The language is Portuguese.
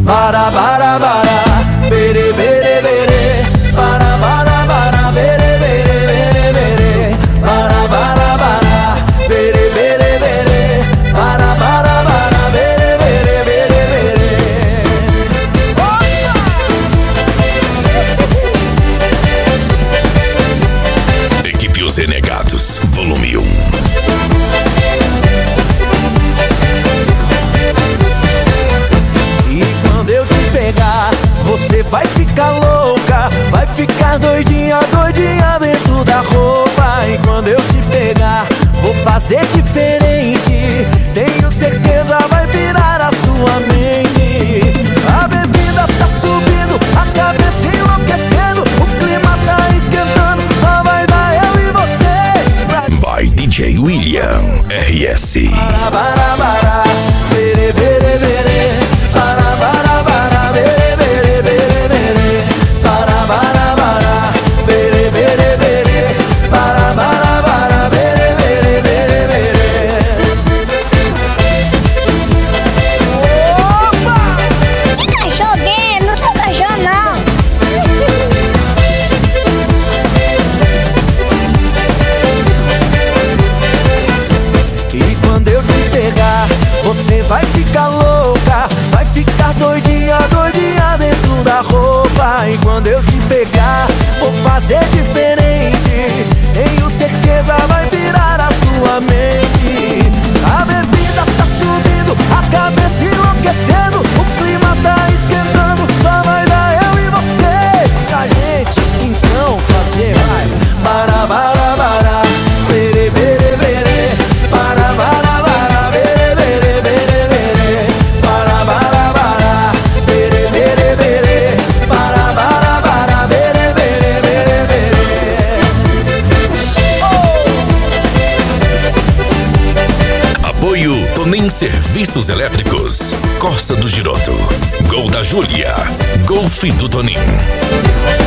bara bara bara, bere bere bere, bara bara bara, bere bere bere bere, bara bara bara, bere bere bere, bara bara bara, bere bere bere bere. Equipe Os Renegados, volume 1. Você vai ficar louca, vai ficar doidinha, doidinha dentro da roupa. E quando eu te pegar, vou fazer diferente. Tenho certeza vai virar a sua mente. A bebida tá subindo, a cabeça enlouquecendo, o clima tá esquentando, só vai dar eu e você. By DJ William RS. Bara, bara, bara, bere, bere, bere, bara, bara, bara, bere. Você vai ficar louca, vai ficar doidinha, doidinha dentro da roupa. E quando eu te pegar, vou fazer diferente. Tenho certeza vai virar a sua mente. A bebida tá subindo, a cabeça enlouquecendo, o clima tá esquentando, só vai dar eu e você. A gente então fazer vai bara bara bara, bere bere bere, bara bara. Tonem Serviços Elétricos, Costa do Giroto, Gol da Júlia, Golfe do Toninho.